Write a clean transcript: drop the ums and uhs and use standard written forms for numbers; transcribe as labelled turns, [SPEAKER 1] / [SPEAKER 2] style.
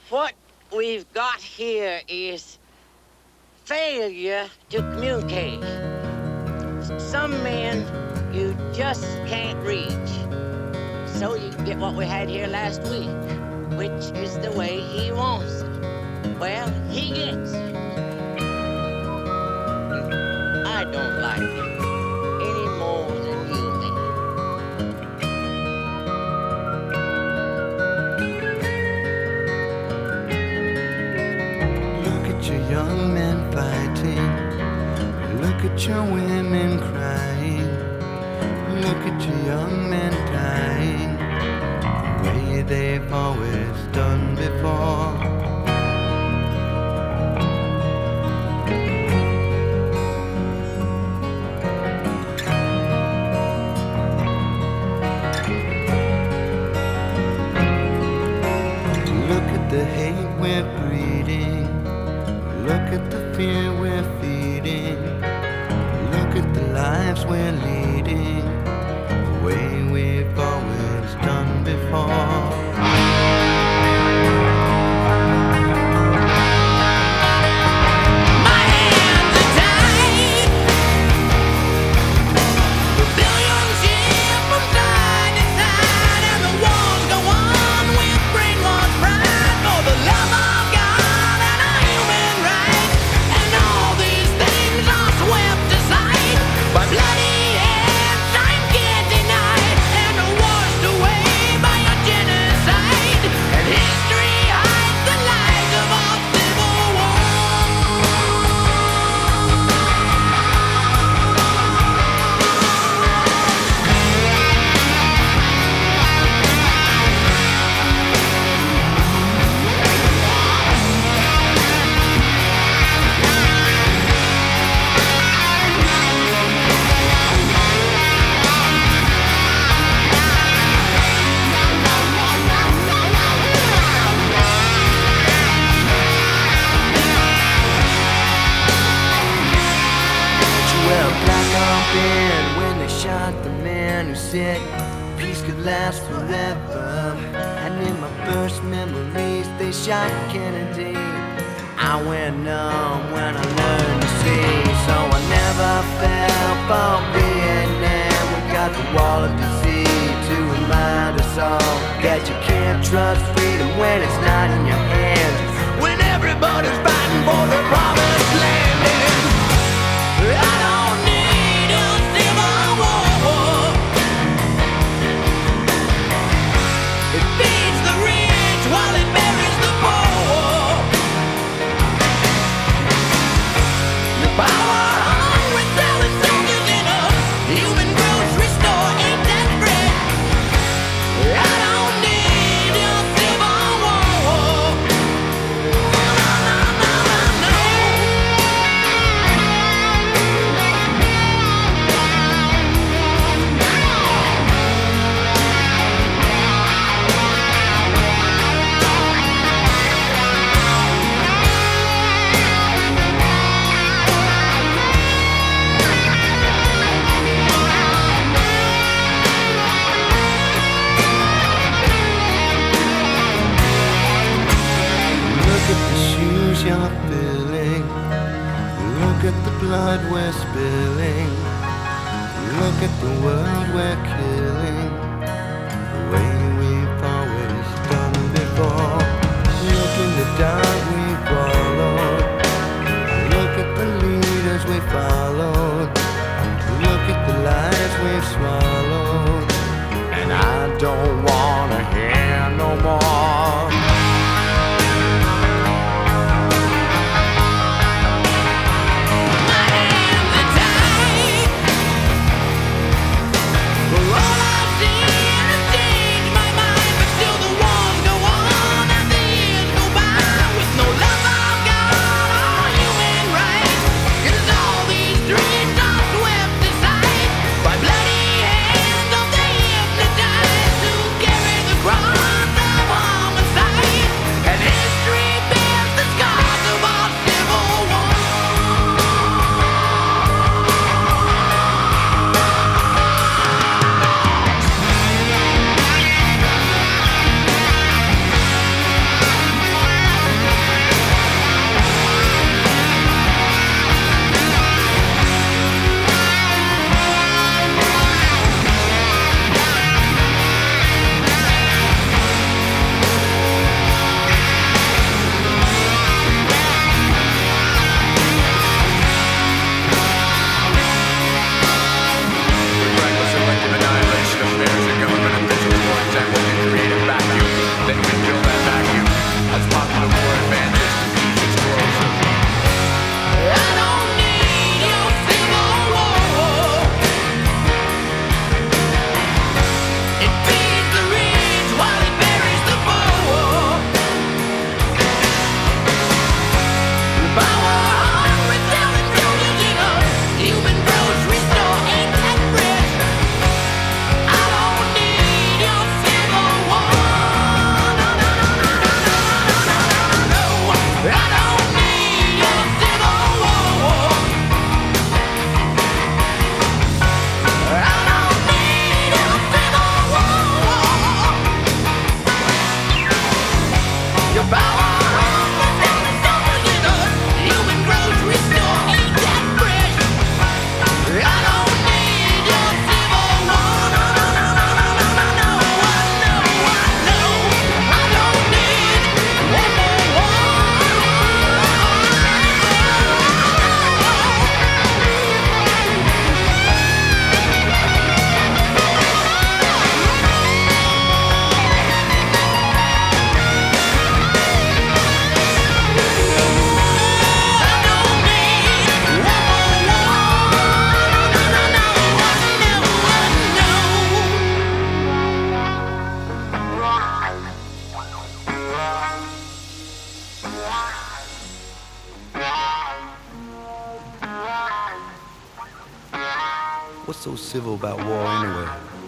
[SPEAKER 1] What we've got here is failure to communicate. Some men you just can't reach. So you get what we had here last week, which is the way he wants it. Well, he gets it. I don't like it any more than you do.
[SPEAKER 2] Look at your young men fighting. Look at your women crying. Look at your young men dying the way they've always done before. Look at the hate we're breeding. Look at the fear we're feeding. Look at the lives we're leading the way we've always done before.
[SPEAKER 3] My hands are tied. The billions shift from side to side, and the wars go on with brainwashed pride for the love of God and our human rights. And all these things are swept aside by bloody hands. Time can't deny it, and are washed away by a genocide. And history hides the lies of our civil war.
[SPEAKER 2] Did you wear a black armband when they shot the man who said peace could last forever? And in my first memories, they shot Kennedy. I went numb when I learned to see, so I never fell for Vietnam. We got the wall of disease to remind us all that you can't trust freedom when it's not in your hands. When everybody's fighting for the promised land.
[SPEAKER 3] I don't need a civil war. It feeds the rich while it buries the poor. The power-hungry selling soldiers in a human grocery store ain't desperate. I don't need a civil war. No.
[SPEAKER 2] Look at the shoes you're filling. Look at the blood we're spilling. Look at the world we're killing the way we've always done before. Look in the dark we followed. Look at the leaders we followed. Look at the lies we've swallowed. And I don't wanna hear no more.
[SPEAKER 3] My hands are tied. For all I've seen has changed my mind, but still the wars go on and the years go by with no love of God or human rights. 'Cause all these dreams are swept aside by bloody hands of the hypnotized who carry
[SPEAKER 4] What's so civil about war anyway?